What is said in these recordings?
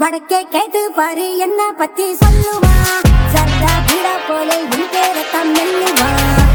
வடக்கே கேட்டு பாரு என்ன பத்தி சொல்லுவா சர்தா பீடா போல உன் பேரை தான் மெல்லுவா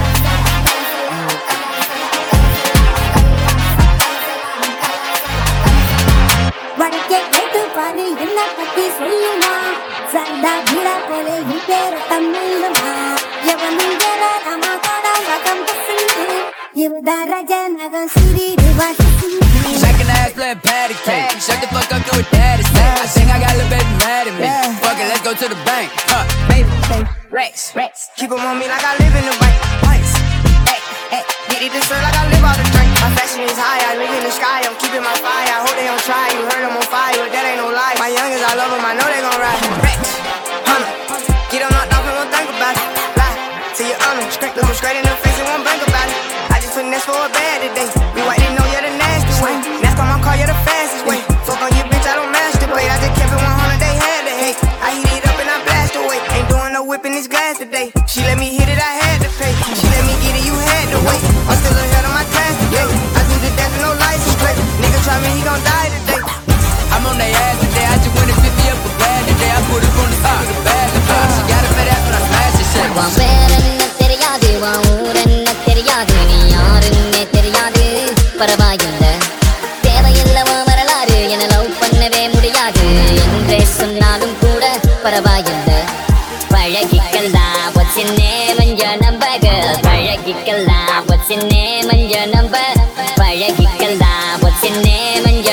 வடக்கே கேட்டு பாரு என்ன பத்தி சொல்லுவா சர்தா பீடா போல உன் பேரை தான் மெல்லுவா எவனும் ராமா கோடா வகம் பசந்து இவதா ரஜனகம் சிறிது வாசி Shaking ass, playing patty cake. Shut the fuck up, do what daddy say. I think I got a little baby mad at me. Fuck it, let's go to the bank. Baby, Rex. Keep 'em on me like I live in the bank. Ice, hey, get it this way like I live out the drink. My fashion is high, I live in the sky. I'm keeping my fire. I hope they don't try. You heard I'm on fire, but that ain't no lie. My youngins, I love them. I know they gon' ride. Rex, get 'em knocked off and won't think about it. Lie to your honor, look 'em straight in the face and won't blink about it. I just put this for a bad today. We white didn't know you're the nasty way. Next time I call you the fastest way. Fuck on your bitch, I don't masturbate. I just kept it 100, they had to hate. I heat it up and I blast away. Ain't doing no whipping this glass today. She let me hit it, I had to pay. She let me get it, you had to wait. I'm still ahead of my class today. I do the dance with no license plate. Nigga try me, he gon' die today. I'm on their ass today. I just went and picked me up a bag today. I put it on the top of the bag. She got a fat ass when I smash this shit. உன் பேர் என்ன தெரியாது உன் ஊர் என்ன தெரியாது நீ யாருன்னே தெரியாது பரவாயில்ல தேவையில்ல உன் வரலாறு என லவ் பண்ணவே முடியாது என்றே சொன்னாலும் கூட பரவாயில்ல பழகிக்கலாம் what's your name and your number girl பழகிக்கலாம் what's your name and your number பழகிக்கலாம் what's your name and your